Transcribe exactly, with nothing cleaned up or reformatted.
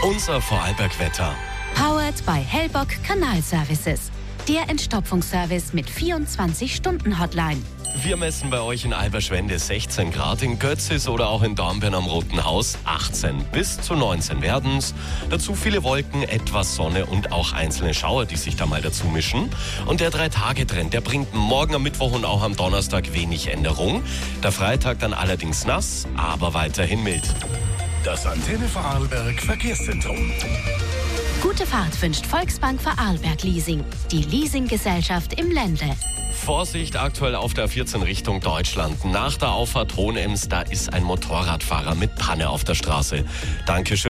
Unser Vorarlberg-Wetter. Powered by Hellbock Kanalservices. Der Entstopfungsservice mit vierundzwanzig-Stunden-Hotline. Wir messen bei euch in Alberschwende sechzehn Grad, in Götzis oder auch in Dornbirn am Roten Haus achtzehn. Bis zu neunzehn werden's. Dazu viele Wolken, etwas Sonne und auch einzelne Schauer, die sich da mal dazu mischen. Und der Drei-Tage-Trend, der bringt morgen am Mittwoch und auch am Donnerstag wenig Änderung. Der Freitag dann allerdings nass, aber weiterhin mild. Das Antenne Vorarlberg Verkehrszentrum. Gute Fahrt wünscht Volksbank Vorarlberg Leasing. Die Leasinggesellschaft im Ländle. Vorsicht aktuell auf der A vierzehn Richtung Deutschland. Nach der Auffahrt Hohenems, da ist ein Motorradfahrer mit Panne auf der Straße. Dankeschön.